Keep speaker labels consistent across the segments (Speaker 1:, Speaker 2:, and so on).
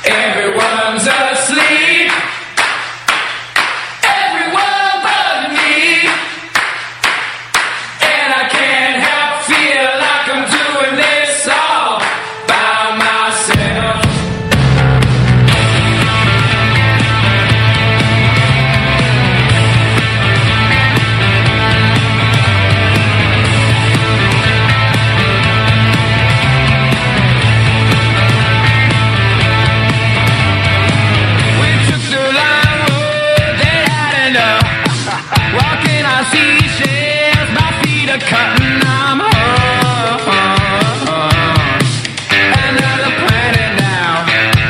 Speaker 1: Everyone's asleep. Everyone but me. And I can't help feel like I'm doing this all by myself. Seashells, my feet are cutting, I'm home. Another planet now.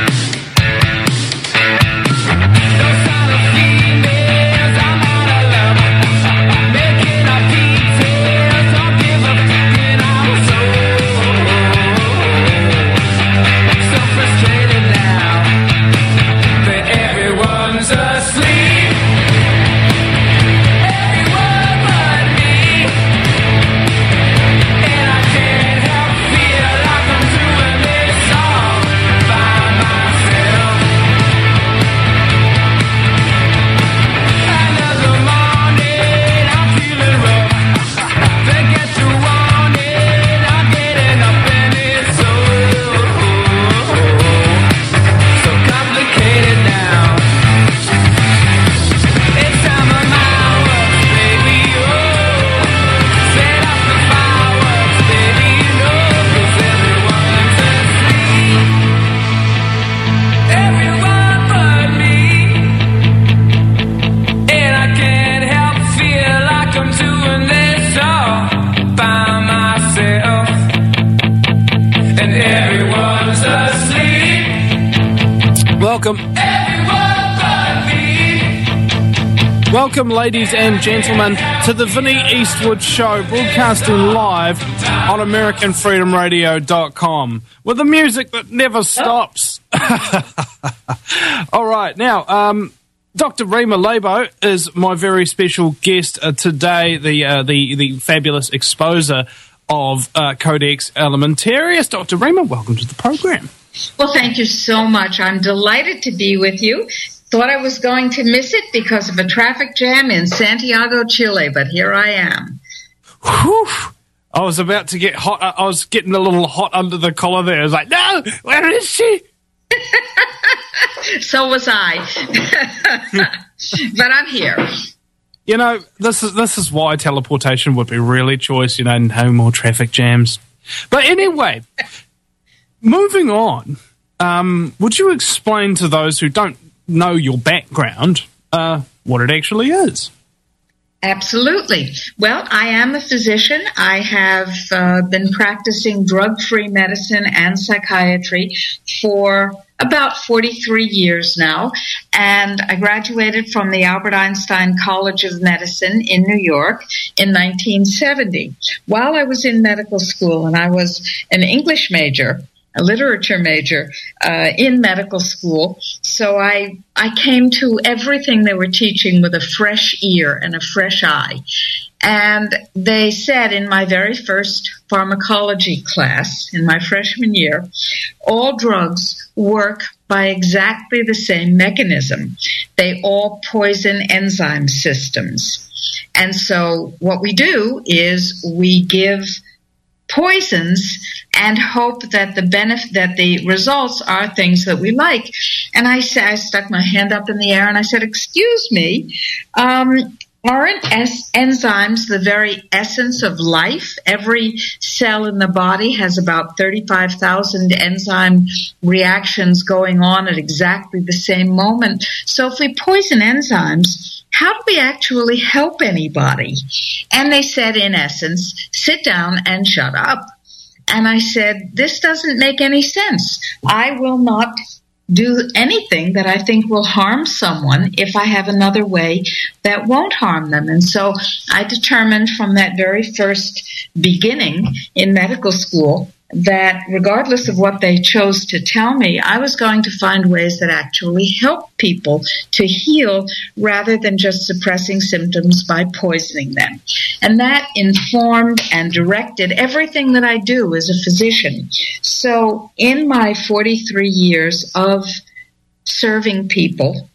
Speaker 1: Those kind of females, I'm out of love. Making up details, don't give up thinking I'm so frustrated now that everyone's asleep. Welcome, ladies and gentlemen, to the Vinnie Eastwood Show, broadcasting live on AmericanFreedomRadio.com with the music that never stops. All right, now, Dr. Rima Labo is my very special guest today, the fabulous exposer of Codex Alimentarius. Dr. Rima, welcome to the program.
Speaker 2: Well, thank you so much. I'm delighted to be with you. Thought I was going to miss it because of a traffic jam in Santiago, Chile, but here I am.
Speaker 1: Whew. I was about to get hot. I was getting a little hot under the collar there. I was like, no, where is she?
Speaker 2: So was I. But I'm here.
Speaker 1: You know, this is why teleportation would be really choice, you know, no more traffic jams. But anyway, moving on, would you explain to those who don't know your background what it actually is?
Speaker 2: Absolutely. Well, I am a physician. I have been practicing drug-free medicine and psychiatry for about 43 years now, and I graduated from the Albert Einstein College of Medicine in New York in 1970. While I was in medical school, and I was an English major, a literature major in medical school, so I came to everything they were teaching with a fresh ear and a fresh eye. And they said in my very first pharmacology class in my freshman year, all drugs work by exactly the same mechanism. They all poison enzyme systems. And so what we do is we give poisons and hope that the results are things that we like. And I stuck my hand up in the air and I said, excuse me, aren't enzymes the very essence of life? Every cell in the body has about 35,000 enzyme reactions going on at exactly the same moment. So if we poison enzymes, how do we actually help anybody? And they said, in essence, sit down and shut up. And I said, this doesn't make any sense. I will not do anything that I think will harm someone if I have another way that won't harm them. And so I determined from that very first beginning in medical school that regardless of what they chose to tell me, I was going to find ways that actually help people to heal rather than just suppressing symptoms by poisoning them. And that informed and directed everything that I do as a physician. So in my 43 years of serving people,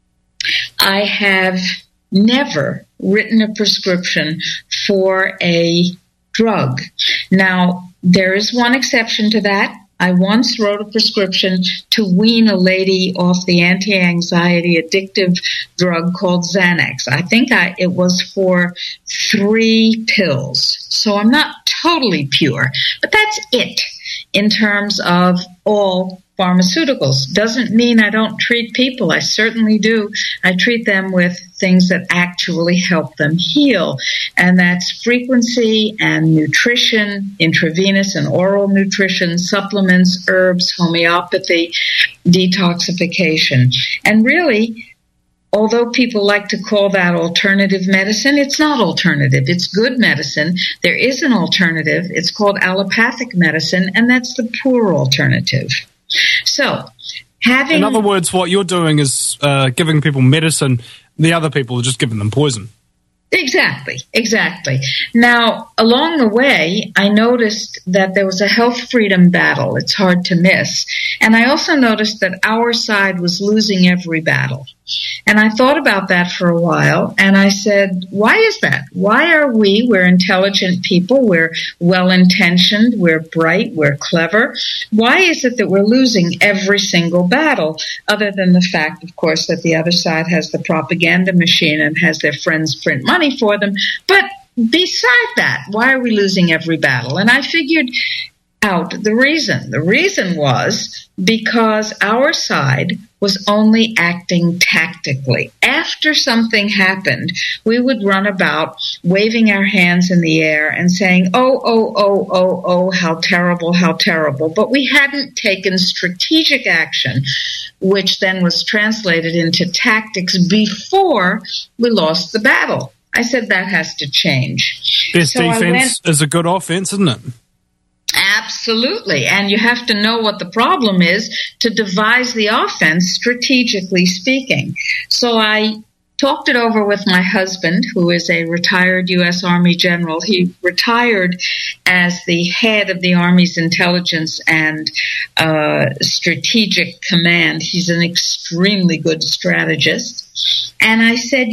Speaker 2: I have never written a prescription for a drug. Now, there is one exception to that. I once wrote a prescription to wean a lady off the anti-anxiety addictive drug called Xanax. I think it was for 3 pills. So I'm not totally pure, but that's it in terms of all pharmaceuticals. Doesn't mean I don't treat people. I certainly do. I treat them with things that actually help them heal. And that's frequency and nutrition, intravenous and oral nutrition, supplements, herbs, homeopathy, detoxification. And really, although people like to call that alternative medicine, it's not alternative. It's good medicine. There is an alternative. It's called allopathic medicine, and that's the poor alternative. So,
Speaker 1: in other words, what you're doing is giving people medicine. The other people are just giving them poison.
Speaker 2: Exactly. Now, along the way, I noticed that there was a health freedom battle. It's hard to miss. And I also noticed that our side was losing every battle. And I thought about that for a while, and I said, why is that? Why are we're intelligent people, we're well-intentioned, we're bright, we're clever. Why is it that we're losing every single battle, other than the fact, of course, that the other side has the propaganda machine and has their friends print money for them? But beside that, why are we losing every battle? And I figured out the reason. The reason was because our side was only acting tactically. After something happened, we would run about waving our hands in the air and saying, oh, how terrible. But we hadn't taken strategic action, which then was translated into tactics before we lost the battle. I said that has to change.
Speaker 1: Best defense is a good offense, isn't it?
Speaker 2: Absolutely. And you have to know what the problem is to devise the offense, strategically speaking. So I talked it over with my husband, who is a retired U.S. Army general. He retired as the head of the Army's intelligence and strategic command. He's an extremely good strategist. And I said,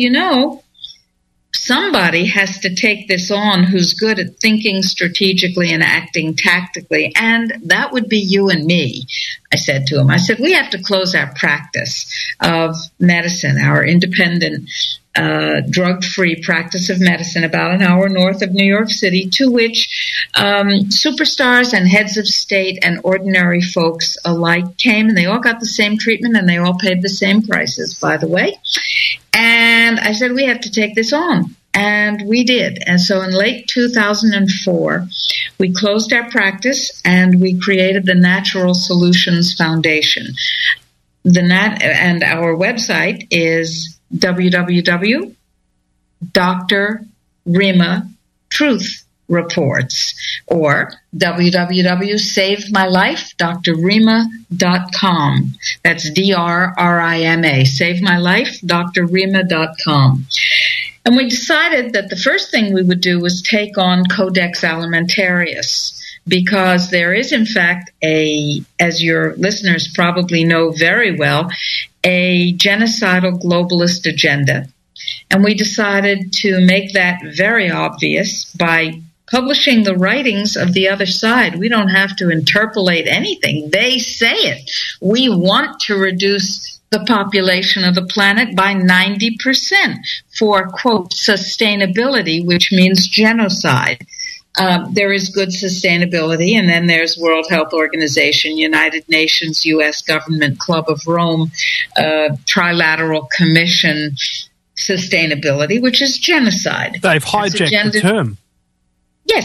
Speaker 2: somebody has to take this on who's good at thinking strategically and acting tactically, and that would be you and me, I said to him. I said, we have to close our practice of medicine, our independent, drug-free practice of medicine about an hour north of New York City, to which superstars and heads of state and ordinary folks alike came, and they all got the same treatment, and they all paid the same prices, by the way. And I said, we have to take this on. And we did. And so in late 2004, we closed our practice and we created the Natural Solutions Foundation. And our website is www.drrima.truth.reports or www.savemylifedrrima.com. That's DRRIMA, savemylifedrrima.com. And we decided that the first thing we would do was take on Codex Alimentarius, because there is, in fact, as your listeners probably know very well, a genocidal globalist agenda. And we decided to make that very obvious by publishing the writings of the other side. We don't have to interpolate anything. They say it. We want to reduce the population of the planet by 90% for, quote, sustainability, which means genocide. There is good sustainability, and then there's World Health Organization, United Nations, U.S. Government, Club of Rome, Trilateral Commission sustainability, which is genocide.
Speaker 1: They've hijacked the term.
Speaker 2: Yes,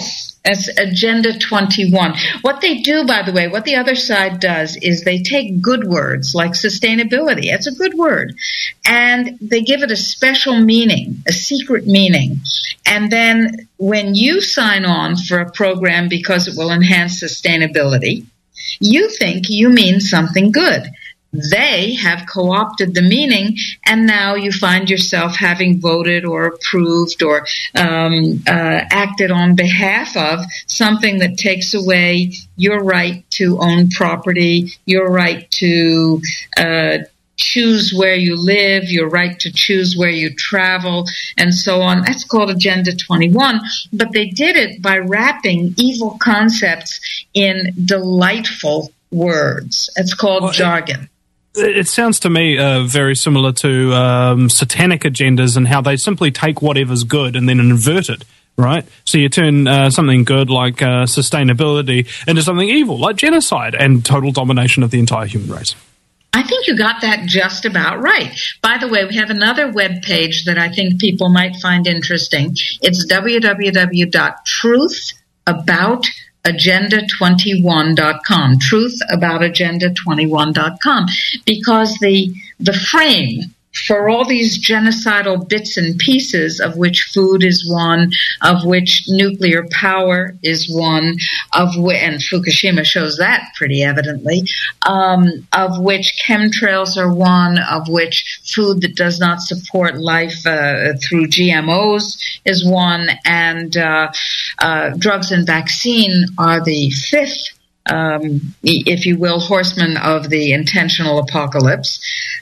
Speaker 2: It's Agenda 21. What they do, by the way, what the other side does is they take good words like sustainability. It's a good word. And they give it a special meaning, a secret meaning. And then when you sign on for a program because it will enhance sustainability, you think you mean something good. They have co-opted the meaning, and now you find yourself having voted or approved or acted on behalf of something that takes away your right to own property, your right to choose where you live, your right to choose where you travel, and so on. That's called Agenda 21, but they did it by wrapping evil concepts in delightful words. It's called jargon.
Speaker 1: It sounds to me very similar to satanic agendas and how they simply take whatever's good and then invert it, right? So you turn something good like sustainability into something evil, like genocide and total domination of the entire human race.
Speaker 2: I think you got that just about right. By the way, we have another web page that I think people might find interesting. It's www.truthaboutagenda21.com, truthaboutagenda21.com, because the frame for all these genocidal bits and pieces, of which food is one, of which nuclear power is one, and Fukushima shows that pretty evidently, of which chemtrails are one, of which food that does not support life through GMOs is one, and drugs and vaccine are the fifth, if you will, horsemen of the intentional apocalypse.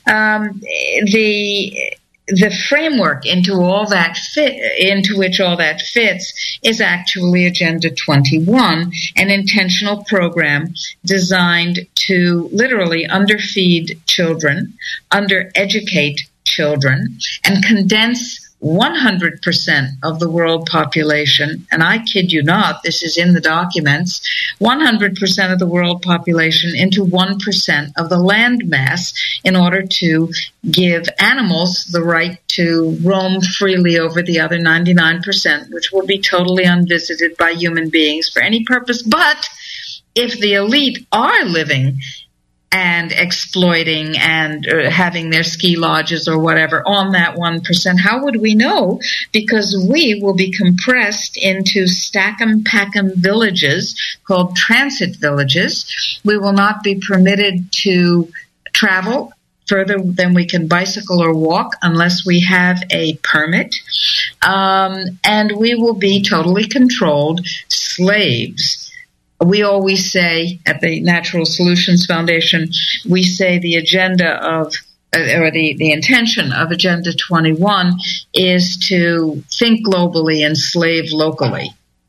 Speaker 2: The framework into which all that fits is actually Agenda 21, an intentional program designed to literally underfeed children, undereducate children, and condense 100% of the world population, and I kid you not, this is in the documents, 100% of the world population into 1% of the land mass in order to give animals the right to roam freely over the other 99%, which will be totally unvisited by human beings for any purpose. But if the elite are living and exploiting and having their ski lodges or whatever on that 1%, how would we know? Because we will be compressed into stack-em-pack-em villages called transit villages. We will not be permitted to travel further than we can bicycle or walk unless we have a permit. And we will be totally controlled slaves. We always say at the Natural Solutions Foundation, we say the agenda of, or the intention of Agenda 21 is to think globally and slave locally.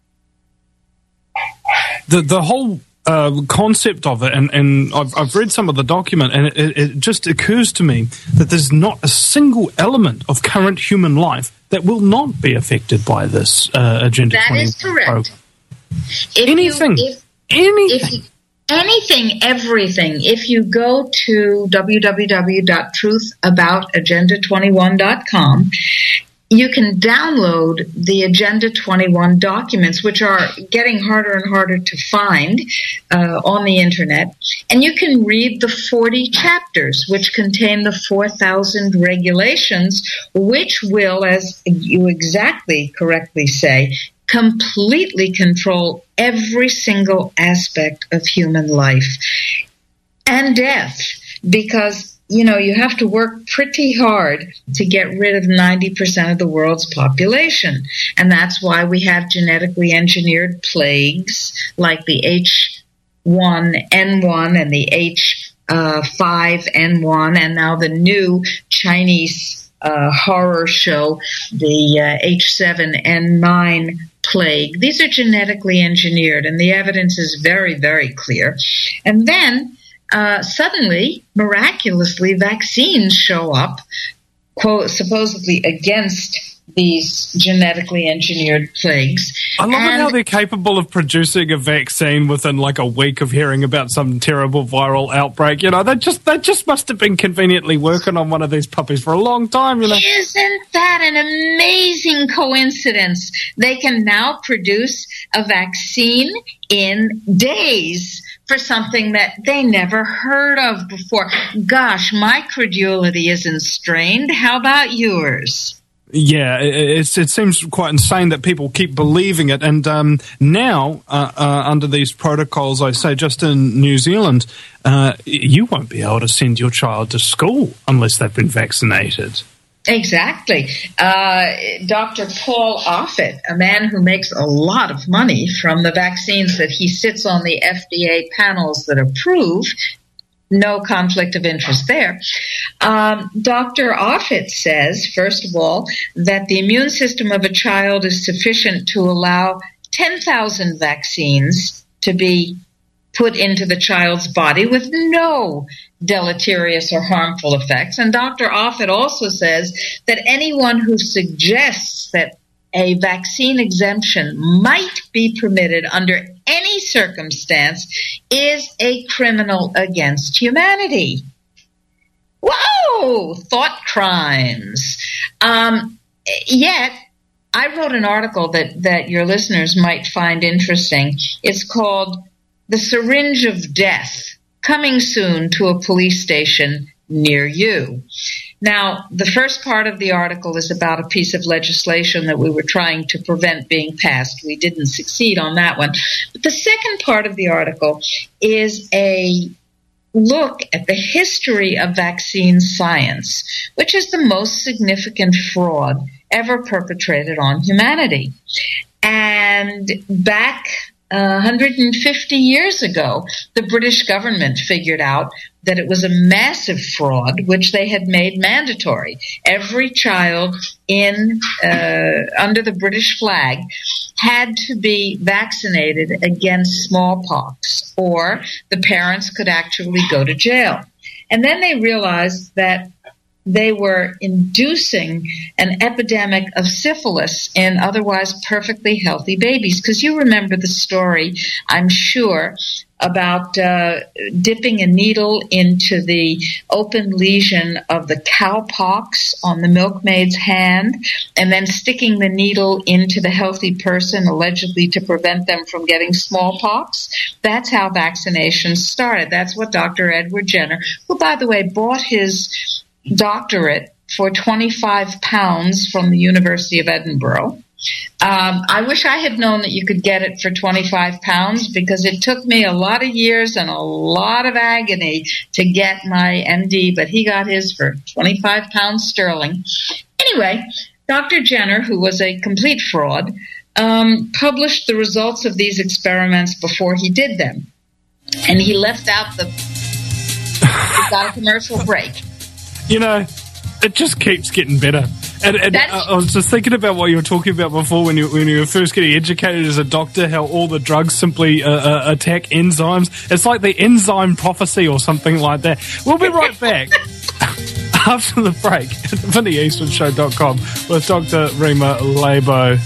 Speaker 1: The whole concept of it, and I've read some of the document, and it just occurs to me that there's not a single element of current human life that will not be affected by this Agenda 21. That is correct. Program. Anything, everything. If you go to www.truthaboutagenda21.com, you can download the Agenda 21 documents, which are getting harder and harder to find on the internet. And you can read the 40 chapters, which contain the 4,000 regulations, which will, as you exactly correctly say, completely control every single aspect of human life and death, because, you have to work pretty hard to get rid of 90% of the world's population. And that's why we have genetically engineered plagues like the H1N1 and the H5N1, and now the new Chinese horror show, the H7N9 plague. These are genetically engineered, and the evidence is very, very clear. And then suddenly, miraculously, vaccines show up, supposedly against
Speaker 2: these genetically engineered plagues.
Speaker 1: I love it how they're capable of producing a vaccine within like a week of hearing about some terrible viral outbreak. You know, they just must have been conveniently working on one of these puppies for a long time, you know.
Speaker 2: Isn't that an amazing coincidence? They can now produce a vaccine in days for something that they never heard of before. Gosh, my credulity isn't strained. How about yours?
Speaker 1: Yeah, it seems quite insane that people keep believing it. And now, under these protocols, I say just in New Zealand, you won't be able to send your child to school unless they've been vaccinated.
Speaker 2: Exactly. Dr. Paul Offit, a man who makes a lot of money from the vaccines that he sits on the FDA panels that approve, no conflict of interest there. Dr. Offit says, first of all, that the immune system of a child is sufficient to allow 10,000 vaccines to be put into the child's body with no deleterious or harmful effects. And Dr. Offit also says that anyone who suggests that a vaccine exemption might be permitted under any circumstance is a criminal against humanity. Whoa! Thought crimes. Yet, I wrote an article that your listeners might find interesting. It's called The Syringe of Death, coming soon to a police station near you. Now, the first part of the article is about a piece of legislation that we were trying to prevent being passed. We didn't succeed on that one. But the second part of the article is a look at the history of vaccine science, which is the most significant fraud ever perpetrated on humanity. And back 150 years ago, the British government figured out that it was a massive fraud, which they had made mandatory. Every child under the British flag had to be vaccinated against smallpox, or the parents could actually go to jail. And then they realized that they were inducing an epidemic of syphilis in otherwise perfectly healthy babies. Because you remember the story, I'm sure, about dipping a needle into the open lesion of the cowpox on the milkmaid's hand and then sticking the needle into the healthy person, allegedly to prevent them from getting smallpox. That's how vaccinations started. That's what Dr. Edward Jenner, who, by the way, bought his doctorate for £25 from the University of Edinburgh. I wish I had known that you could get it for £25 because it took me a lot of years and a lot of agony to get my MD, but he got his for £25 sterling. Anyway, Dr. Jenner, who was a complete fraud, published the results of these experiments before he did them. And he left out we got a commercial break.
Speaker 1: You know, it just keeps getting better. And I was just thinking about what you were talking about before when you were first getting educated as a doctor, how all the drugs simply attack enzymes. It's like the enzyme prophecy or something like that. We'll be right back after the break at VinnieEastwoodshow.com with Dr. Rima Labo.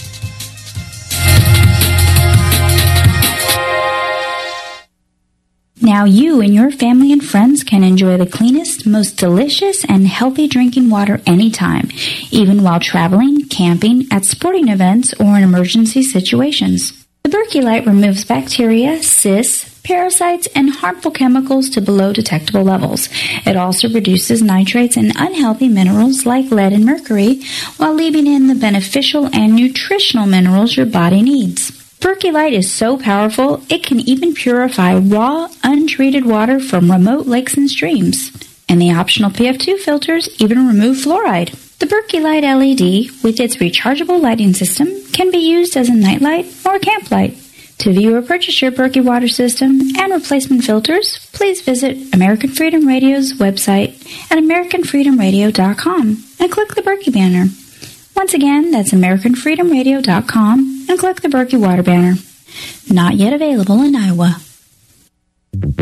Speaker 3: Now you and your family and friends can enjoy the cleanest, most delicious, and healthy drinking water anytime, even while traveling, camping, at sporting events, or in emergency situations. The Berkey Light removes bacteria, cysts, parasites, and harmful chemicals to below detectable levels. It also reduces nitrates and unhealthy minerals like lead and mercury, while leaving in the beneficial and nutritional minerals your body needs. Berkey Light is so powerful, it can even purify raw, untreated water from remote lakes and streams. And the optional PF2 filters even remove fluoride. The Berkey Light LED, with its rechargeable lighting system, can be used as a nightlight or a camp light. To view or purchase your Berkey water system and replacement filters, please visit American Freedom Radio's website at AmericanFreedomRadio.com and click the Berkey banner. Once again, that's AmericanFreedomRadio.com and click the Berkey Water banner. Not yet available in Iowa.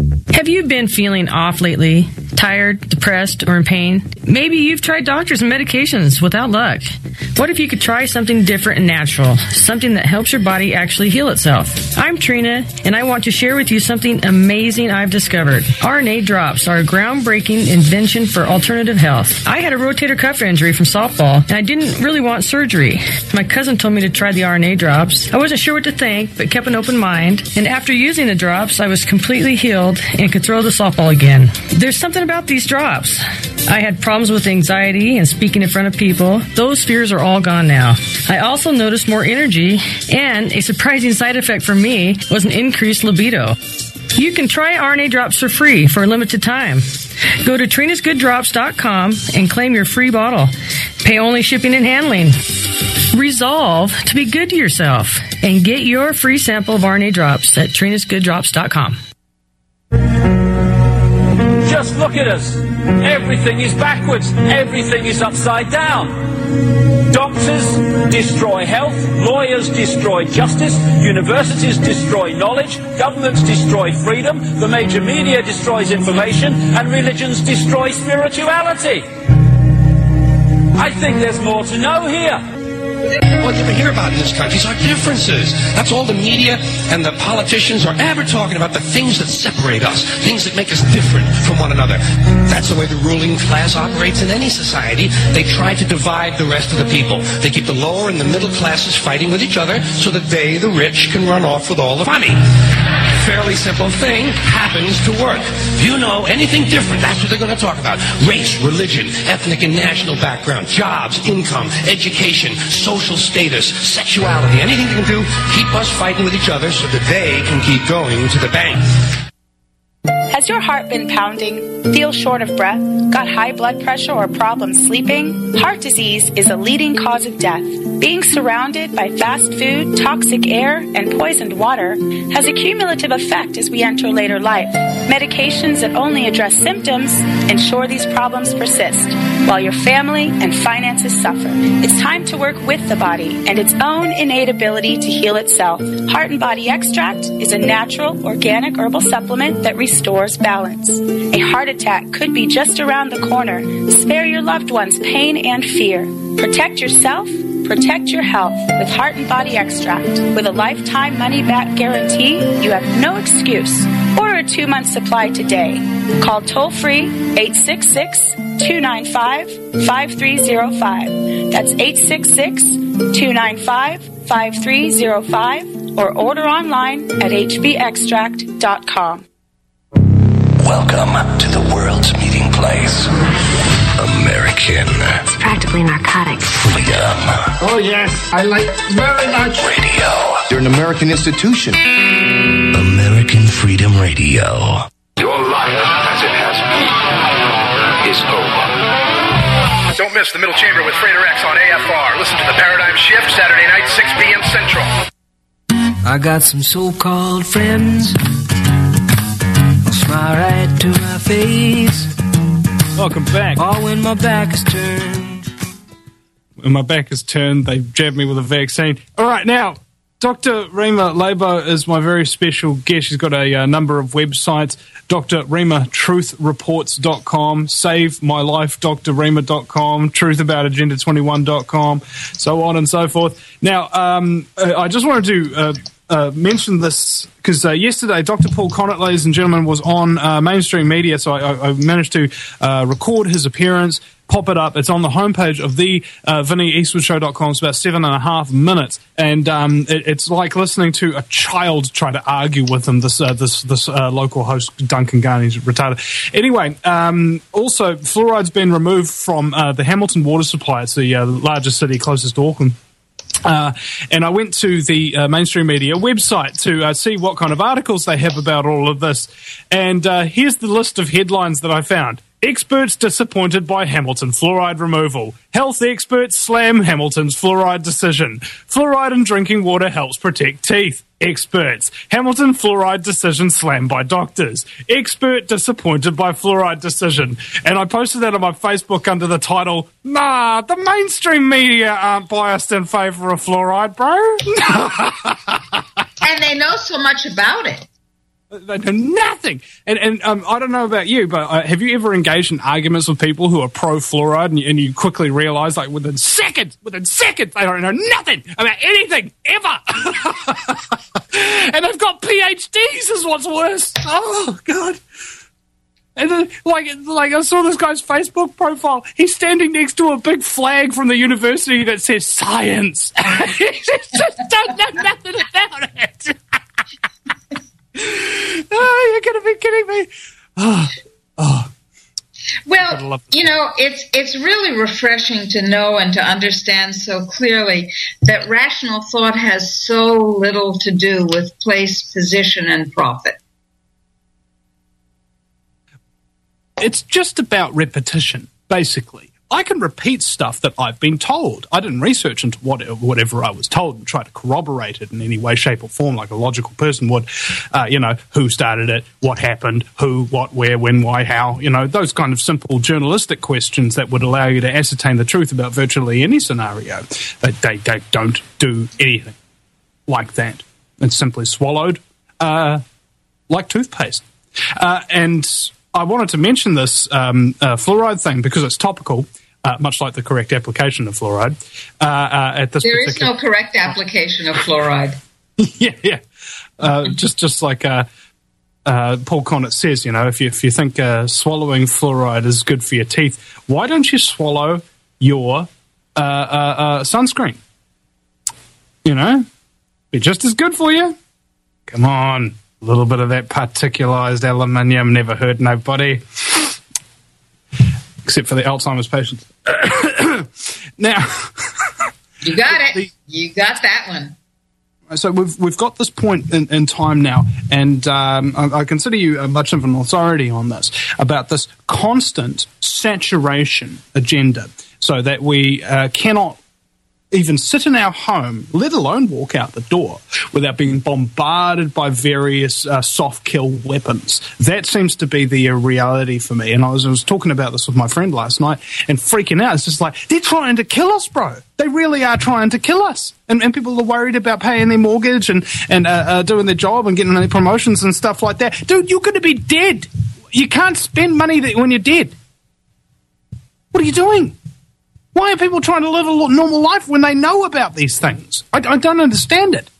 Speaker 4: Have you been feeling off lately? Tired, depressed, or in pain? Maybe you've tried doctors and medications without luck. What if you could try something different and natural? Something that helps your body actually heal itself. I'm Trina, and I want to share with you something amazing I've discovered. RNA drops are a groundbreaking invention for alternative health. I had a rotator cuff injury from softball, and I didn't really want surgery. My cousin told me to try the RNA drops. I wasn't sure what to think, but kept an open mind. And after using the drops, I was completely healed and could throw the softball again. There's something about these drops. I had problems with anxiety and speaking in front of people. Those fears are all gone now. I also noticed more energy, and a surprising side effect for me was an increased libido. You can try RNA drops for free for a limited time. Go to trinasgooddrops.com and claim your free bottle. Pay only shipping and handling. Resolve to be good to yourself and get your free sample of RNA drops at trinasgooddrops.com.
Speaker 5: Just look at us. Everything is backwards. Everything is upside down. Doctors destroy health. Lawyers destroy justice. Universities destroy knowledge. Governments destroy freedom. The major media destroys information. And religions destroy spirituality. I think there's more to know here.
Speaker 6: What you ever hear about in this country is our differences. That's all the media and the politicians are ever talking about, the things that separate us, things that make us different from one another. That's the way the ruling class operates in any society. They try to divide the rest of the people. They keep the lower and the middle classes fighting with each other so that they, the rich, can run off with all the money. Fairly simple thing happens to work. If you know anything different, that's what they're going to talk about. Race, religion, ethnic and national background, jobs, income, education, social status, sexuality, anything they can do, keep us fighting with each other so that they can keep going to the bank.
Speaker 7: Has your heart been pounding? Feel short of breath? Got high blood pressure or problems sleeping? Heart disease is a leading cause of death. Being surrounded by fast food, toxic air, and poisoned water has a cumulative effect as we enter later life. Medications that only address symptoms ensure these problems persist, while your family and finances suffer. It's time to work with the body and its own innate ability to heal itself. Heart and Body Extract is a natural, organic herbal supplement that restores balance. A heart attack could be just around the corner. Spare your loved ones pain and fear. Protect yourself. Protect your health with Heart and Body Extract. With a lifetime money-back guarantee, you have no excuse. Order a 2-month supply today. Call toll-free 866-295-5305. That's 866-295-5305. Or order online at hbextract.com.
Speaker 8: Welcome to the world's meeting place. American.
Speaker 9: It's practically narcotics.
Speaker 8: Freedom.
Speaker 10: Oh, yes. I like very much.
Speaker 8: Radio.
Speaker 11: You're an American institution.
Speaker 8: American Freedom Radio.
Speaker 12: Your life, as it has been, is over. Don't miss the Middle Chamber with Frater X on AFR. Listen to the Paradigm Shift, Saturday night, 6 p.m. Central.
Speaker 13: I got some so-called friends. I'll smile right to my face.
Speaker 1: Welcome back.
Speaker 13: Or when my back is turned.
Speaker 1: When my back is turned, they jabbed me with a vaccine. All right, now, Dr. Rima Labo is my very special guest. She's got a number of websites. Dr. Rima, truthreports.com, savemylifedrrima.com, truthaboutagenda21.com, so on and so forth. Now, I just wanted to mention this because yesterday Dr. Paul Connett, ladies and gentlemen, was on mainstream media, so I managed to record his appearance, pop it up. It's on the homepage of the VinnyEastwoodshow.com. It's about 7.5 minutes, and it's like listening to a child try to argue with him. This local host, Duncan Garney, is retarded. Anyway, also fluoride's been removed from the Hamilton water supply. It's the largest city closest to Auckland. And I went to the mainstream media website to see what kind of articles they have about all of this. And here's the list of headlines that I found. Experts disappointed by Hamilton fluoride removal. Health experts slam Hamilton's fluoride decision. Fluoride in drinking water helps protect teeth. Experts. Hamilton fluoride decision slammed by doctors. Expert disappointed by fluoride decision. And I posted that on my Facebook under the title, "Nah, the mainstream media aren't biased in favour of fluoride, bro."
Speaker 2: And they know so much about it.
Speaker 1: They know nothing. And I don't know about you, but have you ever engaged in arguments with people who are pro-fluoride and you quickly realise, like, within seconds, they don't know nothing about anything, ever. And they've got PhDs is what's worse. Oh, God. And then, like I saw this guy's Facebook profile. He's standing next to a big flag from the university that says science. He just don't know nothing about it. Oh, you're going to be kidding me.
Speaker 2: Well, it's really refreshing to know and to understand so clearly that rational thought has so little to do with place, position, and profit.
Speaker 1: It's just about repetition, basically. I can repeat stuff that I've been told. I didn't research into whatever I was told and try to corroborate it in any way, shape, or form like a logical person would. Who started it, what happened, who, what, where, when, why, how. Those kind of simple journalistic questions that would allow you to ascertain the truth about virtually any scenario. They don't do anything like that. It's simply swallowed like toothpaste. And I wanted to mention this fluoride thing because it's topical, much like the correct application of fluoride.
Speaker 2: There is no correct application of fluoride.
Speaker 1: Yeah. Just like Paul Connett says, if you think swallowing fluoride is good for your teeth, why don't you swallow your sunscreen? Be just as good for you. Come on. A little bit of that particularized aluminium never hurt nobody, except for the Alzheimer's patients. Now,
Speaker 2: you got it. You got that one.
Speaker 1: So we've got this point in time now, and I consider you much of an authority on this, about this constant saturation agenda, so that we cannot even sit in our home, let alone walk out the door, without being bombarded by various soft kill weapons. That seems to be the reality for me. And I was talking about this with my friend last night and freaking out. It's just like, they're trying to kill us, bro. They really are trying to kill us. And people are worried about paying their mortgage and doing their job and getting their promotions and stuff like that. Dude, you're going to be dead. You can't spend money when you're dead. What are you doing? Why are people trying to live a normal life when they know about these things? I don't understand it.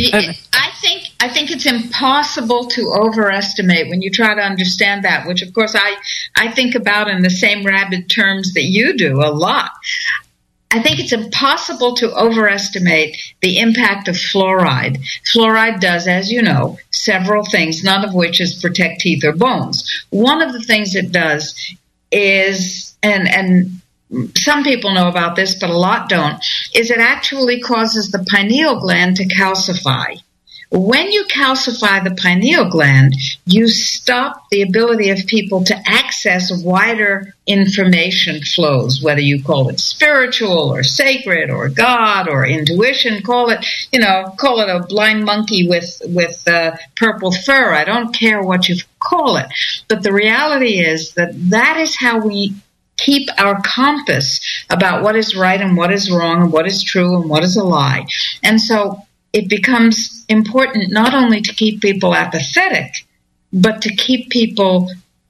Speaker 2: I think it's impossible to overestimate when you try to understand that, which, of course, I think about in the same rabid terms that you do a lot. I think it's impossible to overestimate the impact of fluoride. Fluoride does, as you know, several things, none of which is protect teeth or bones. One of the things it does is, and some people know about this, but a lot don't, is it actually causes the pineal gland to calcify. When you calcify the pineal gland, you stop the ability of people to access wider information flows, whether you call it spiritual or sacred or God or intuition, call it a blind monkey with purple fur. I don't care what you call it. But the reality is that is how we keep our compass about what is right and what is wrong and what is true and what is a lie. And so it becomes important not only to keep people apathetic, but to keep people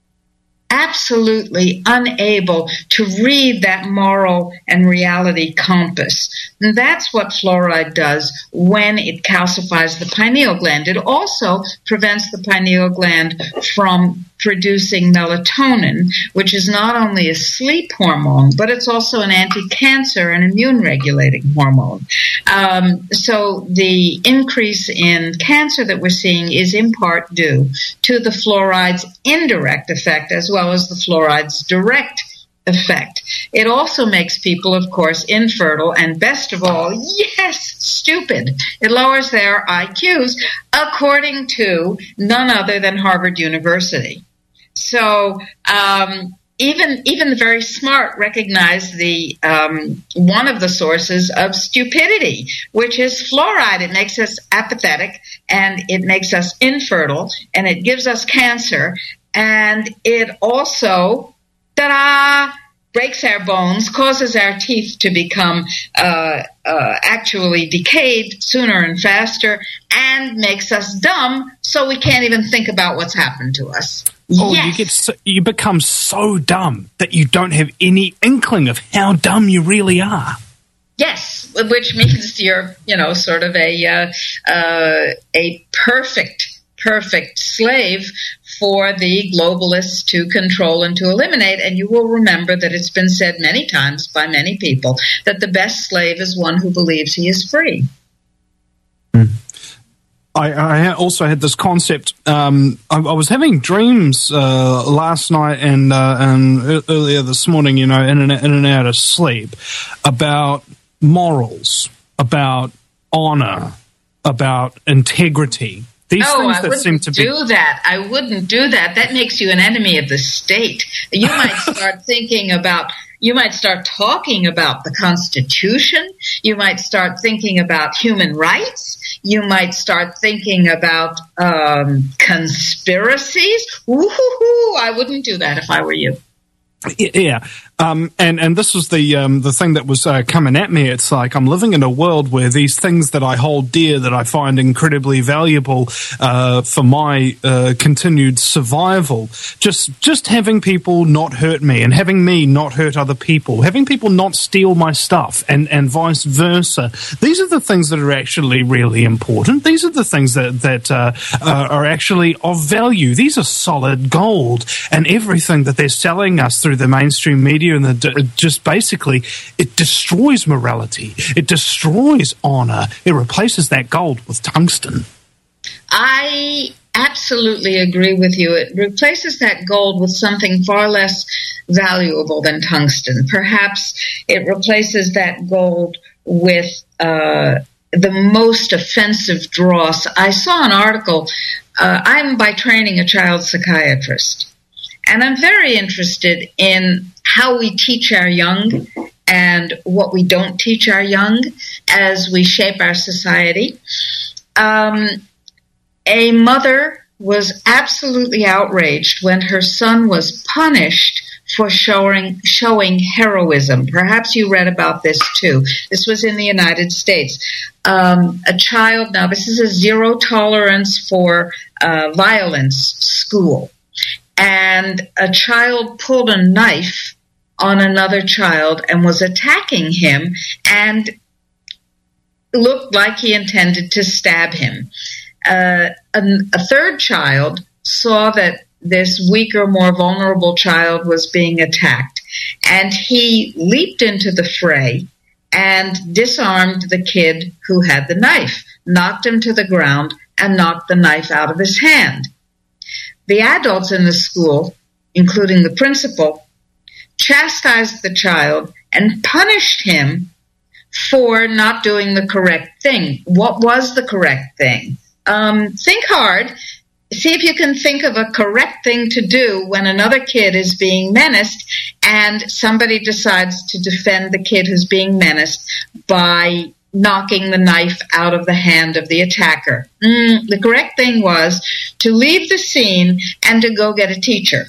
Speaker 2: absolutely unable to read that moral and reality compass. And that's what fluoride does when it calcifies the pineal gland. It also prevents the pineal gland from producing melatonin, which is not only a sleep hormone, but it's also an anti-cancer and immune-regulating hormone. So the increase in cancer that we're seeing is in part due to the fluoride's indirect effect as well as the fluoride's direct effect. It also makes people, of course, infertile and, best of all, yes, stupid. It lowers their IQs, according to none other than Harvard University. So even the very smart recognize the one of the sources of stupidity, which is fluoride. It makes us apathetic, and it makes us infertile, and it gives us cancer, and it also, breaks our bones, causes our teeth to become actually decayed sooner and faster, and makes us dumb so we can't even think about what's happened to us.
Speaker 1: Oh,
Speaker 2: Yes.
Speaker 1: you become so dumb that you don't have any inkling of how dumb you really are.
Speaker 2: Yes, which means you're, sort of a perfect slave for the globalists to control and to eliminate. And you will remember that it's been said many times by many people that the best slave is one who believes he is free.
Speaker 1: I also had this concept. I was having dreams last night and earlier this morning, in and out of sleep, about morals, about honor, about integrity. These things that seem to be.
Speaker 2: I wouldn't do that. That makes you an enemy of the state. You might start thinking about. You might start talking about the Constitution. You might start thinking about human rights. You might start thinking about conspiracies. Woo-hoo-hoo. I wouldn't do that if I were you.
Speaker 1: Yeah. And this was the thing that was coming at me. It's like I'm living in a world where these things that I hold dear, that I find incredibly valuable for my continued survival, just having people not hurt me and having me not hurt other people, having people not steal my stuff and vice versa. These are the things that are actually really important. These are the things that are actually of value. These are solid gold, and everything that they're selling us through the mainstream media and just basically, it destroys morality. It destroys honor. It replaces that gold with tungsten.
Speaker 2: I absolutely agree with you. It replaces that gold with something far less valuable than tungsten. Perhaps it replaces that gold with the most offensive dross. I saw an article. I'm by training a child psychiatrist. And I'm very interested in how we teach our young and what we don't teach our young as we shape our society. A mother was absolutely outraged when her son was punished for showing heroism. Perhaps you read about this too. This was in the United States. A child, now this is a zero tolerance for violence school. And a child pulled a knife on another child and was attacking him and looked like he intended to stab him. A third child saw that this weaker, more vulnerable child was being attacked, and he leaped into the fray and disarmed the kid who had the knife, knocked him to the ground, and knocked the knife out of his hand. The adults in the school, including the principal, chastised the child and punished him for not doing the correct thing. What was the correct thing? Think hard. See if you can think of a correct thing to do when another kid is being menaced and somebody decides to defend the kid who's being menaced by knocking the knife out of the hand of the attacker. The correct thing was to leave the scene and to go get a teacher.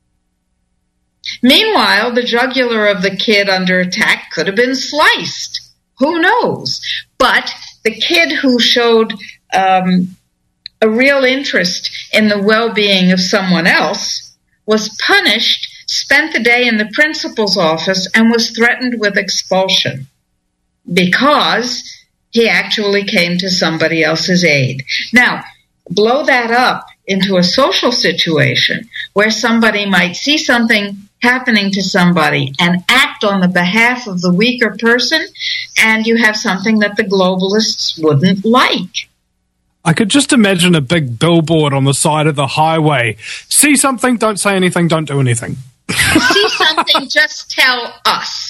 Speaker 2: Meanwhile, the jugular of the kid under attack could have been sliced. Who knows? But the kid who showed a real interest in the well-being of someone else was punished, spent the day in the principal's office, and was threatened with expulsion because he actually came to somebody else's aid. Now, blow that up into a social situation where somebody might see something happening to somebody and act on the behalf of the weaker person, and you have something that the globalists wouldn't like.
Speaker 1: I could just imagine a big billboard on the side of the highway. See something, don't say anything, don't do anything.
Speaker 2: See something, just tell us.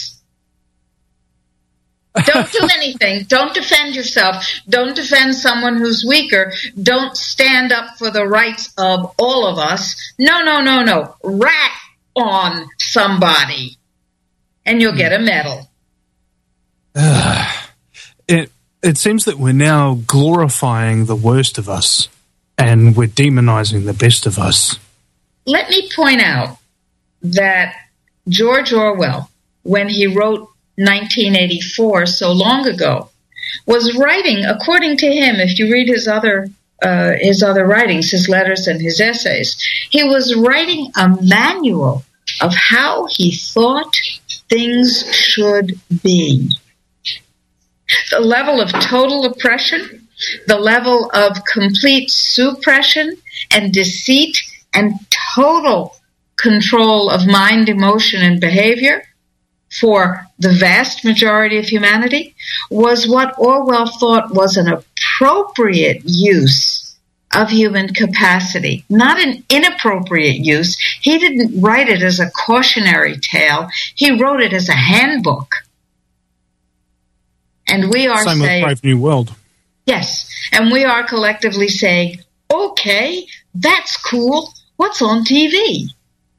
Speaker 2: Don't do anything. Don't defend yourself. Don't defend someone who's weaker. Don't stand up for the rights of all of us. No. Rat on somebody, and you'll get a medal.
Speaker 1: It seems that we're now glorifying the worst of us, and we're demonizing the best of us.
Speaker 2: Let me point out that George Orwell, when he wrote 1984 so long ago, was writing, according to him, if you read his other writings, his letters and his essays, he was writing a manual of how he thought things should be. The level of total oppression, the level of complete suppression and deceit and total control of mind, emotion, and behavior for the vast majority of humanity was what Orwell thought was an appropriate use of human capacity, not an inappropriate use. He didn't write it as a cautionary tale. He wrote it as a handbook. And we are
Speaker 1: Same
Speaker 2: saying,
Speaker 1: with Brave New World.
Speaker 2: yes, and we are collectively saying, okay, that's cool. What's on TV?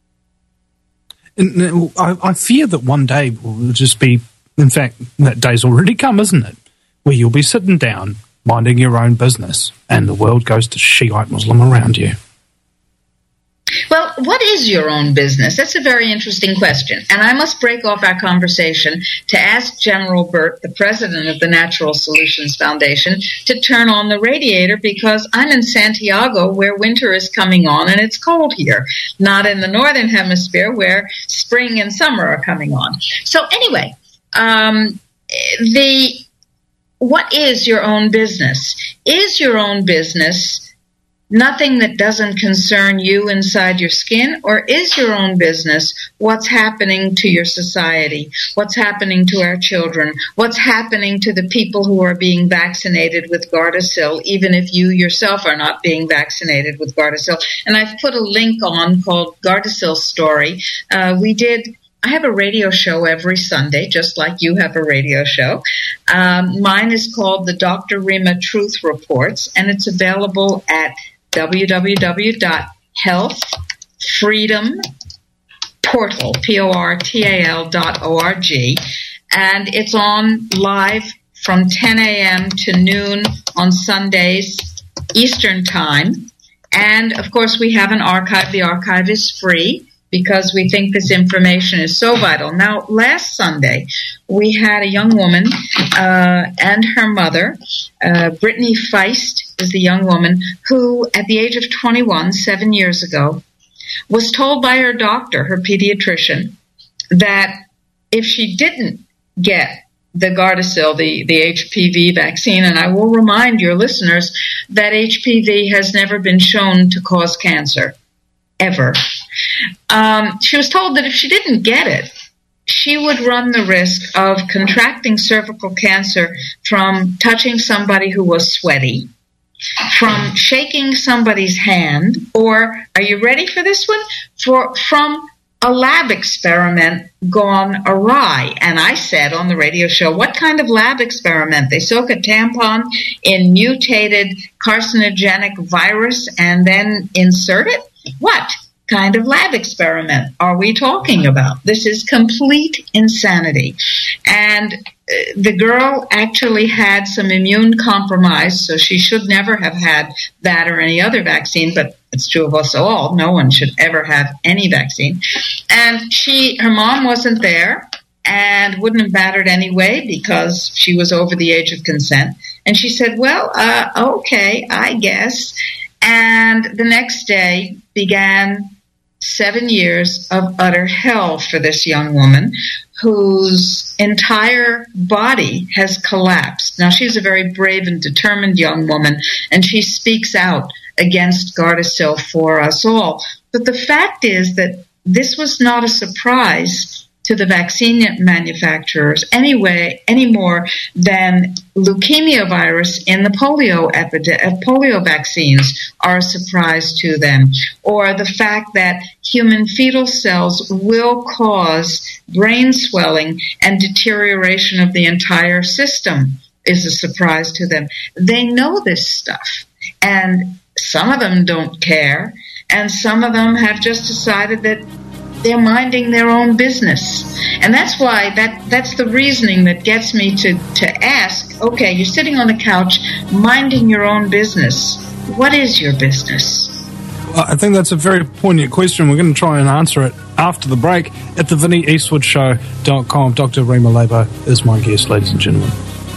Speaker 1: And I fear that one day will just be, in fact, that day's already come, isn't it? Where you'll be sitting down, minding your own business, and the world goes to Shiite Muslim around you.
Speaker 2: Well, what is your own business? That's a very interesting question. And I must break off our conversation to ask General Burt, the president of the Natural Solutions Foundation, to turn on the radiator because I'm in Santiago where winter is coming on and it's cold here, not in the northern hemisphere where spring and summer are coming on. So anyway, what is your own business? Is your own business nothing that doesn't concern you inside your skin, or is your own business what's happening to your society, what's happening to our children, what's happening to the people who are being vaccinated with Gardasil, even if you yourself are not being vaccinated with Gardasil? And I've put a link on called Gardasil Story. I have a radio show every Sunday, just like you have a radio show. Mine is called the Dr. Rima Truth Reports, and it's available at www.healthfreedomportal.org, and it's on live from 10 a.m. to noon on Sundays Eastern Time. And, of course, we have an archive. The archive is free because we think this information is so vital. Now, last Sunday, we had a young woman and her mother, Brittany Feist is the young woman, who, at the age of 21, 7 years ago, was told by her doctor, her pediatrician, that if she didn't get the Gardasil, the HPV vaccine, and I will remind your listeners that HPV has never been shown to cause cancer, ever. She was told that if she didn't get it, she would run the risk of contracting cervical cancer from touching somebody who was sweaty, from shaking somebody's hand, or, are you ready for this one? From a lab experiment gone awry. And I said on the radio show, what kind of lab experiment? They soak a tampon in mutated carcinogenic virus and then insert it? What kind of lab experiment are we talking about? This is complete insanity. And the girl actually had some immune compromise, so she should never have had that or any other vaccine, but it's true of us all. No one should ever have any vaccine. And her mom wasn't there and wouldn't have mattered anyway because she was over the age of consent. And she said, well, okay, I guess. And the next day began 7 years of utter hell for this young woman whose entire body has collapsed. Now, she's a very brave and determined young woman, and she speaks out against Gardasil for us all. But the fact is that this was not a surprise to the vaccine manufacturers any more than leukemia virus in the polio vaccines are a surprise to them, or the fact that human fetal cells will cause brain swelling and deterioration of the entire system is a surprise to them. They know this stuff, and some of them don't care, and some of them have just decided that they're minding their own business. And that's why that's the reasoning that gets me to ask, okay, you're sitting on the couch minding your own business. What is your business?
Speaker 1: I think that's a very poignant question. We're going to try and answer it after the break at thevinnieeastwoodshow.com. Dr. Rima Labo is my guest, ladies and gentlemen.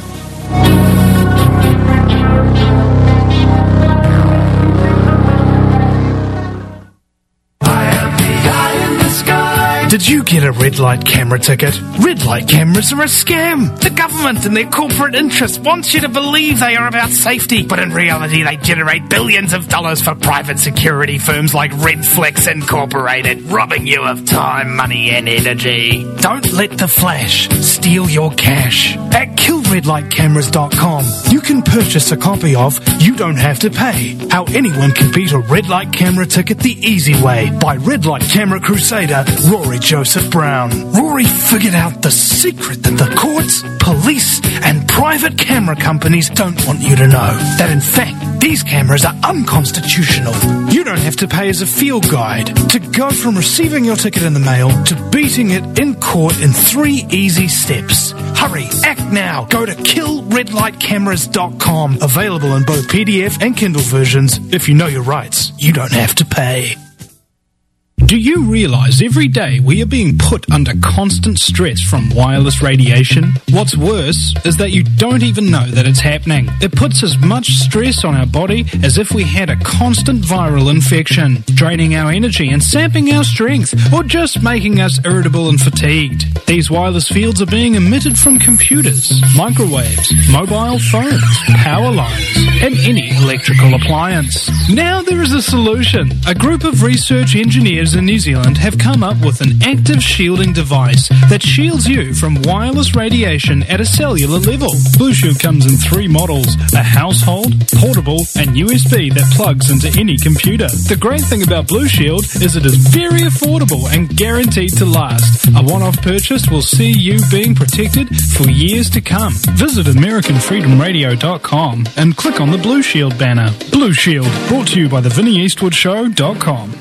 Speaker 1: Did you get a red light camera ticket? Red light cameras are a scam. The government and their corporate interests want you to believe they are about safety, but in reality they generate billions of dollars for private security firms like Redflex Incorporated, robbing you of time, money and energy. Don't let the flash steal your cash. At killredlightcameras.com, you can purchase a copy of You Don't Have to Pay, How Anyone Can Beat a Red Light Camera Ticket the Easy Way by Red Light Camera Crusader Rory Joseph Brown. Rory figured out the secret that the courts, police, and private camera companies don't want you to know. That in fact, these cameras are unconstitutional. You don't have to pay as a field guide to go from receiving your ticket in the mail to beating it in court in 3 easy steps. Hurry, act now. Go to killredlightcameras.com. Available in both PDF and Kindle versions. If you know your rights, you don't have to pay. Do you realize every day we are being put under constant stress from wireless radiation? What's worse is that you don't even know that it's happening. It puts as much stress on our body as if we had a constant viral infection, draining our energy and sapping our strength, or just making us irritable and fatigued. These wireless fields are being emitted from computers, microwaves, mobile phones, power lines, and any electrical appliance. Now there is a solution. A group of research engineers in New Zealand have come up with an active shielding device that shields you from wireless radiation at a cellular level. Blue Shield comes in 3 models: a household, portable, and USB that plugs into any computer. The great thing about Blue Shield is it is very affordable and guaranteed to last. A one-off purchase will see you being protected for years to come. Visit AmericanFreedomRadio.com and click on the Blue Shield banner. Blue Shield, brought to you by TheVinnieEastwoodShow.com.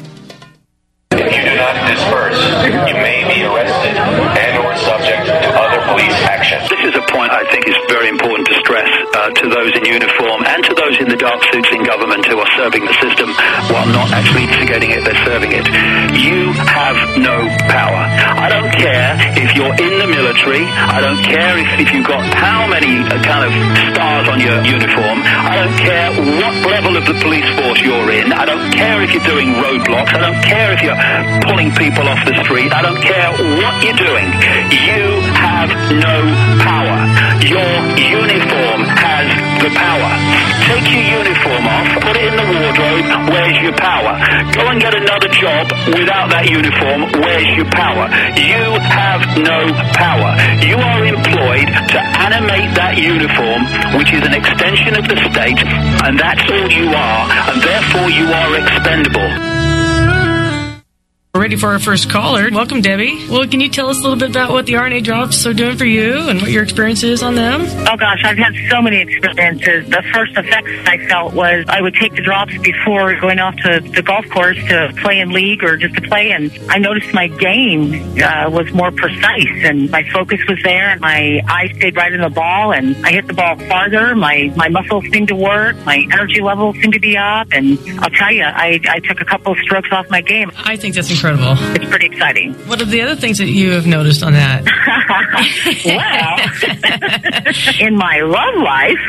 Speaker 14: If you do not disperse, you may be arrested and or subject to other police action.
Speaker 15: This is a point I think is very important to stress to those in uniform and to those in the dark suits in government who are serving the system while not actually instigating it, they're serving it. You have no power. I don't care if you're in the military. I don't care if you've got how many kind of stars on your uniform. I don't care what level of the police force you're in. I don't care if you're doing roadblocks. I don't care if you're pulling people off the street. I don't care what you're doing. You have no power. Your uniform has the power. Take your uniform off, put it in the wardrobe, where's your power? Go and get another job without that uniform, where's your power? You have no power. You are employed to animate that uniform, which is an extension of the state, and that's all you are, and therefore you are expendable.
Speaker 4: We're ready for our first caller. Welcome, Debbie. Well, can you tell us a little bit about what the RNA drops are doing for you and what your experience is on them?
Speaker 16: Oh, gosh, I've had so many experiences. The first effects I felt was I would take the drops before going off to the golf course to play in league or just to play, and I noticed my game was more precise, and my focus was there, and my eyes stayed right in the ball, and I hit the ball farther. My muscles seemed to work. My energy levels seemed to be up, and I'll tell you, I took a couple of strokes off my game.
Speaker 4: I think that's incredible.
Speaker 16: It's pretty exciting.
Speaker 4: What are the other things that you have noticed on that?
Speaker 16: Well, in my love life,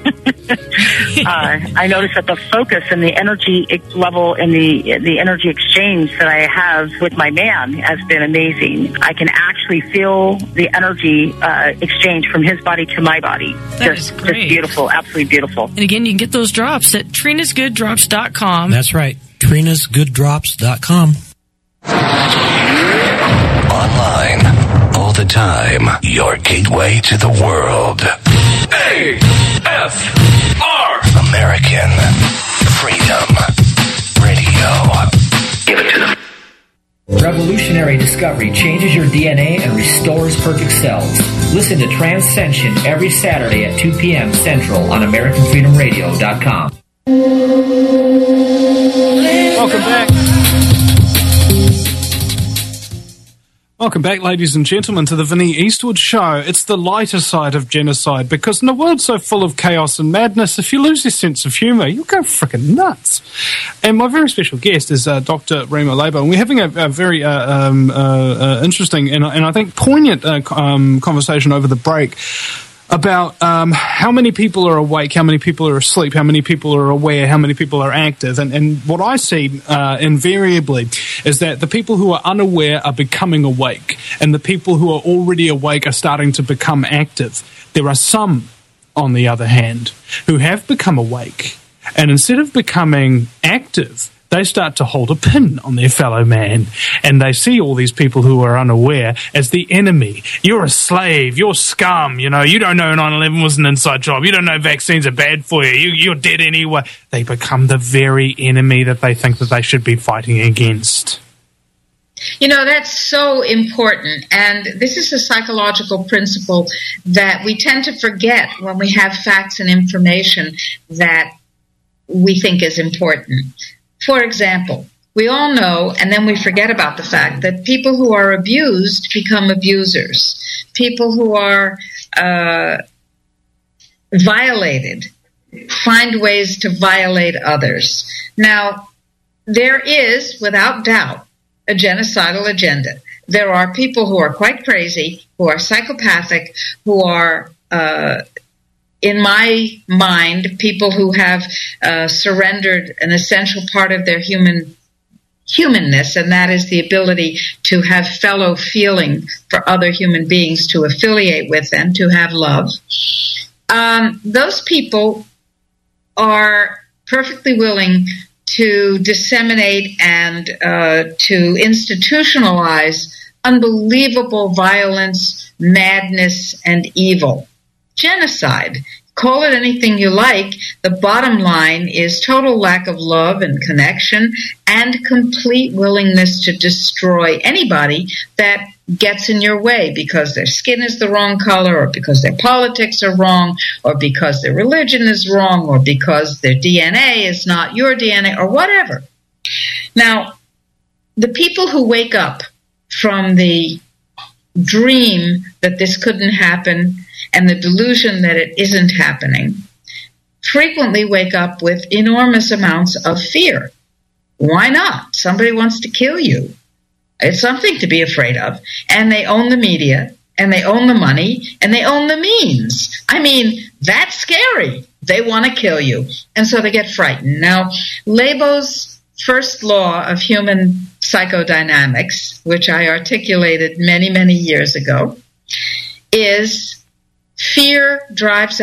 Speaker 16: I noticed that the focus and the energy level and the energy exchange that I have with my man has been amazing. I can actually feel the energy exchange from his body to my body.
Speaker 4: That is great.
Speaker 16: Just beautiful, absolutely beautiful.
Speaker 4: And again, you can get those drops at Trina'sGoodDrops.com.
Speaker 17: That's right, Trina'sGoodDrops.com.
Speaker 8: Online, all the time, your gateway to the world. AFR! American Freedom Radio.
Speaker 15: Give it to them.
Speaker 18: Revolutionary discovery changes your DNA and restores perfect cells. Listen to Transcension every Saturday at 2 p.m. Central on AmericanFreedomRadio.com.
Speaker 1: Welcome back. Welcome back, ladies and gentlemen, to the Vinnie Eastwood Show. It's the lighter side of genocide, because in a world so full of chaos and madness, if you lose your sense of humour, you'll go frickin' nuts. And my very special guest is Dr. Remo Lebo, and we're having a very interesting and I think poignant conversation over the break about how many people are awake, how many people are asleep, how many people are aware, how many people are active. And what I see invariably is that the people who are unaware are becoming awake, and the people who are already awake are starting to become active. There are some, on the other hand, who have become awake, and instead of becoming active, they start to hold a pin on their fellow man, and they see all these people who are unaware as the enemy. You're a slave, you're scum, you don't know 9/11 was an inside job, you don't know vaccines are bad for you, you're dead anyway. They become the very enemy that they think that they should be fighting against.
Speaker 2: That's so important, and this is a psychological principle that we tend to forget when we have facts and information that we think is important. For example, we all know, and then we forget about the fact that people who are abused become abusers. People who are violated find ways to violate others. Now, there is, without doubt, a genocidal agenda. There are people who are quite crazy, who are psychopathic, who are in my mind, people who have surrendered an essential part of their humanness, and that is the ability to have fellow feeling for other human beings, to affiliate with them, to have love. Those people are perfectly willing to disseminate and to institutionalize unbelievable violence, madness, and evil. Genocide. Call it anything you like. The bottom line is total lack of love and connection and complete willingness to destroy anybody that gets in your way because their skin is the wrong color, or because their politics are wrong, or because their religion is wrong, or because their DNA is not your DNA, or whatever. Now, the people who wake up from the dream that this couldn't happen and the delusion that it isn't happening frequently wake up with enormous amounts of fear. Why not? Somebody wants to kill you. It's something to be afraid of. And they own the media, and they own the money, and they own the means. I mean, that's scary. They want to kill you. And so they get frightened. Now, Lebo's first law of human psychodynamics, which I articulated many, many years ago, is anger drives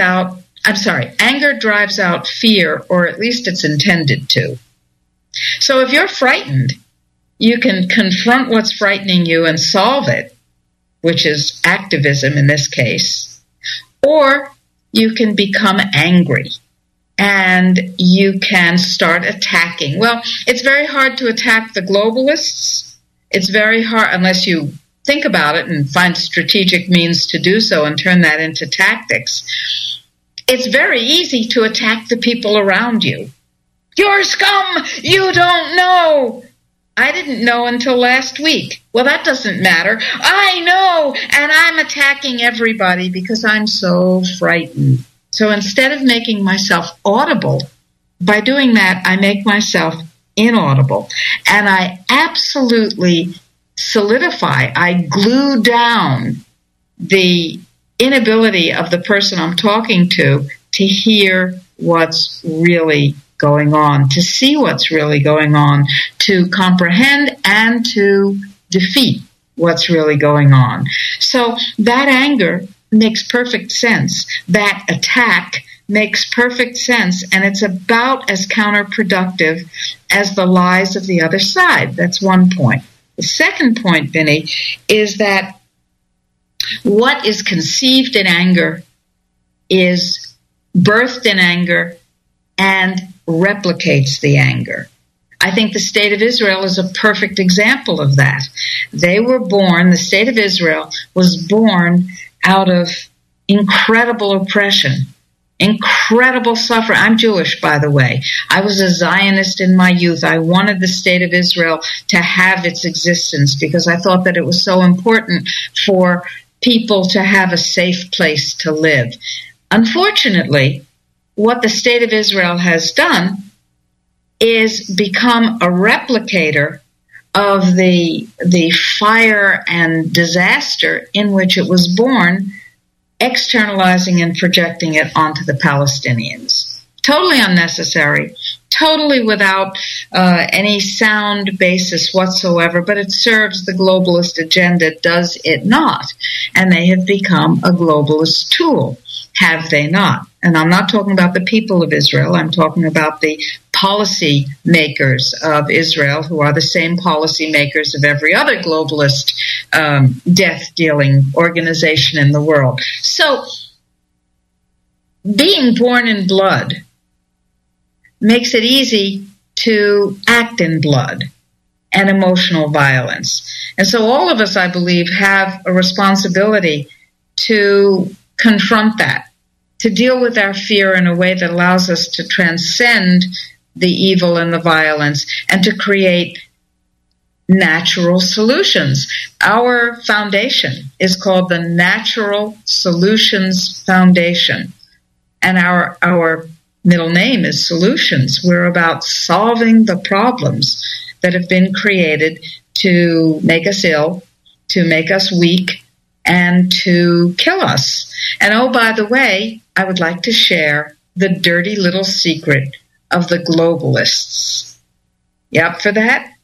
Speaker 2: out fear, or at least it's intended to. So if you're frightened, you can confront what's frightening you and solve it, which is activism in this case, or you can become angry and you can start attacking. Well, it's very hard to attack the globalists. It's very hard unless you think about it and find strategic means to do so and turn that into tactics. It's very easy to attack the people around you. You're scum! You don't know! I didn't know until last week. Well, that doesn't matter. I know! And I'm attacking everybody because I'm so frightened. So instead of making myself audible, by doing that, I make myself inaudible. And I absolutely solidify, I glue down the inability of the person I'm talking to hear what's really going on, to see what's really going on, to comprehend and to defeat what's really going on. So that anger makes perfect sense. That attack makes perfect sense, and it's about as counterproductive as the lies of the other side. That's one point. The second point, Vinny, is that what is conceived in anger is birthed in anger and replicates the anger. I think the State of Israel is a perfect example of that. They were born, the State of Israel was born out of incredible oppression, incredible suffering. I'm Jewish, by the way. I was a Zionist in my youth. I wanted the state of Israel to have its existence because I thought that it was so important for people to have a safe place to live. Unfortunately, what the state of Israel has done is become a replicator of the fire and disaster in which it was born, externalizing and projecting it onto the Palestinians. Totally unnecessary, totally without any sound basis whatsoever, but it serves the globalist agenda, does it not? And they have become a globalist tool, have they not? And I'm not talking about the people of Israel, I'm talking about the policy makers of Israel, who are the same policy makers of every other globalist death-dealing organization in the world. So, being born in blood makes it easy to act in blood and emotional violence. And so all of us, I believe, have a responsibility to confront that, to deal with our fear in a way that allows us to transcend the evil and the violence and to create natural solutions. Our foundation is called the Natural Solutions Foundation, and our middle name is Solutions. We're about solving the problems that have been created to make us ill, to make us weak, and to kill us. And oh, by the way, I would like to share the dirty little secret of the globalists. You up for that?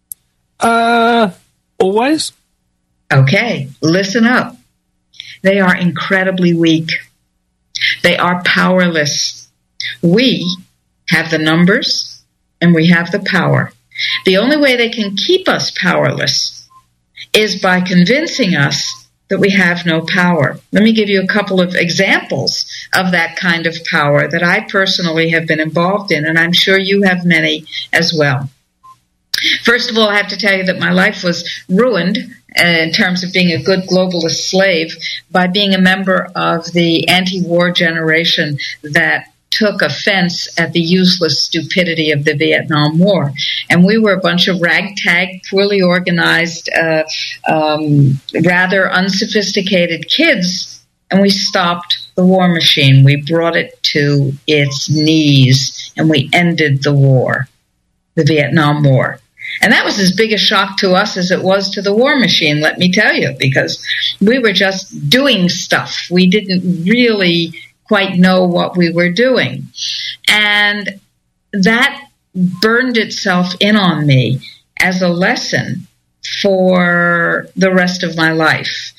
Speaker 1: Always.
Speaker 2: Okay, listen up. They are incredibly weak. They are powerless. We have the numbers and we have the power. The only way they can keep us powerless is by convincing us that we have no power. Let me give you a couple of examples of that kind of power that I personally have been involved in, and I'm sure you have many as well. First of all, I have to tell you that my life was ruined in terms of being a good globalist slave by being a member of the anti-war generation that took offense at the useless stupidity of the Vietnam War. And we were a bunch of ragtag, poorly organized, rather unsophisticated kids, and we stopped the war machine. We brought it to its knees, and we ended the war, the Vietnam War. And that was as big a shock to us as it was to the war machine, let me tell you, because we were just doing stuff. We didn't really quite know what we were doing. And that burned itself in on me as a lesson for the rest of my life.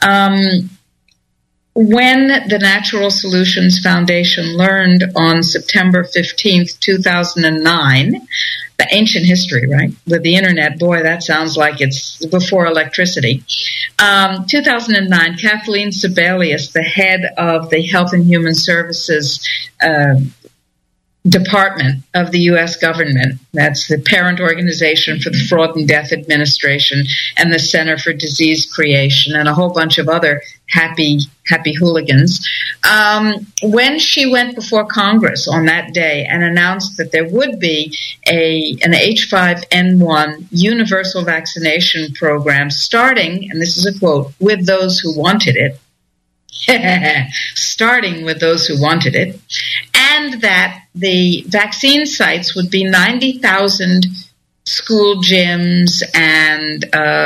Speaker 2: When the Natural Solutions Foundation learned on September 15th, 2009, the ancient history, right? With the internet, boy, that sounds like it's before electricity. 2009, Kathleen Sebelius, the head of the Health and Human Services Department of the U.S. government, that's the parent organization for the Fraud and Death Administration and the Center for Disease Creation and a whole bunch of other happy hooligans. When she went before Congress on that day and announced that there would be an H5N1 universal vaccination program starting, and this is a quote, with those who wanted it, starting with those who wanted it, and that the vaccine sites would be 90,000 school gyms and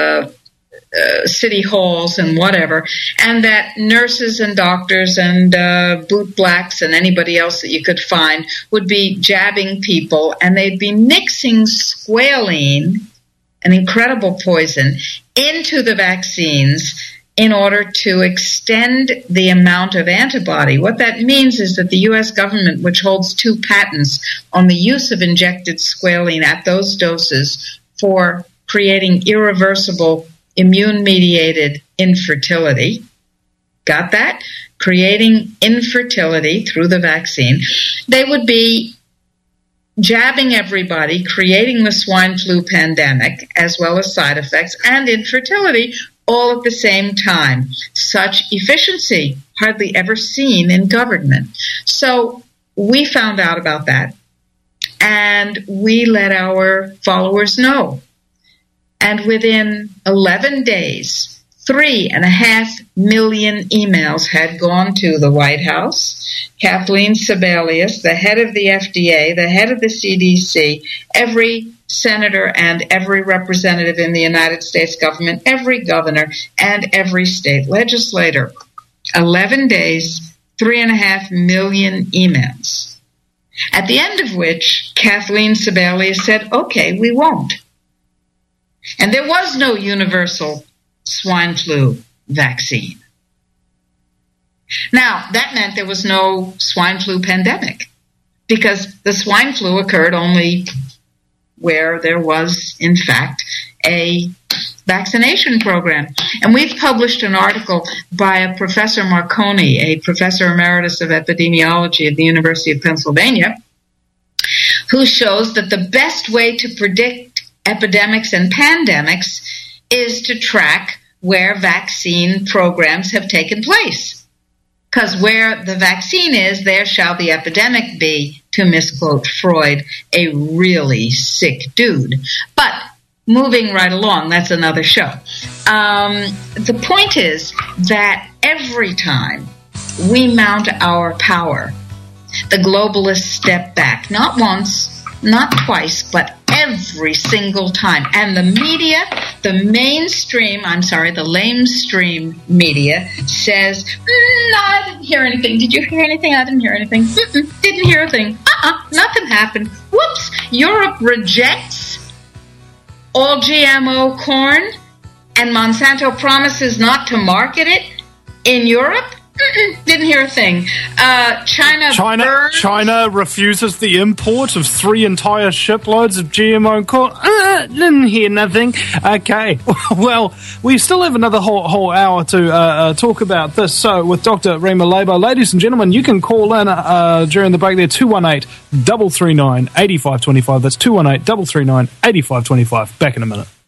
Speaker 2: city halls and whatever, and that nurses and doctors and bootblacks and anybody else that you could find would be jabbing people, and they'd be mixing squalene, an incredible poison, into the vaccines in order to extend the amount of antibody. What that means is that the U.S. government, which holds 2 patents on the use of injected squalene at those doses for creating irreversible immune-mediated infertility, got that? Creating infertility through the vaccine. They would be jabbing everybody, creating the swine flu pandemic, as well as side effects and infertility, all at the same time. Such efficiency, hardly ever seen in government. So we found out about that, and we let our followers know. And within 11 days, 3.5 million emails had gone to the White House, Kathleen Sebelius, the head of the FDA, the head of the CDC, every senator and every representative in the United States government, every governor, and every state legislator. 11 days, 3.5 million emails. At the end of which, Kathleen Sebelius said, okay, we won't. And there was no universal swine flu vaccine. Now, that meant there was no swine flu pandemic, because the swine flu occurred only where there was, in fact, a vaccination program. And we've published an article by a Professor Marconi, a professor emeritus of epidemiology at the University of Pennsylvania, who shows that the best way to predict epidemics and pandemics is to track where vaccine programs have taken place. Because where the vaccine is, there shall the epidemic be, to misquote Freud, a really sick dude. But moving right along, that's another show. The point is that every time we mount our power, the globalists step back. Not once, not twice, but every single time. And the media, the lamestream media says, no, I didn't hear anything. Did you hear anything? I didn't hear anything. Didn't hear a thing. Nothing happened. Whoops. Europe rejects all GMO corn, and Monsanto promises not to market it in Europe? Didn't hear a thing.
Speaker 1: China refuses the import of 3 entire shiploads of GMO corn. Didn't hear nothing. Okay. Well, we still have another whole hour to talk about this. So, with Dr. Rima Laiba, ladies and gentlemen, you can call in during the break there, 218-339-8525. That's 218-339-8525. Back in a minute.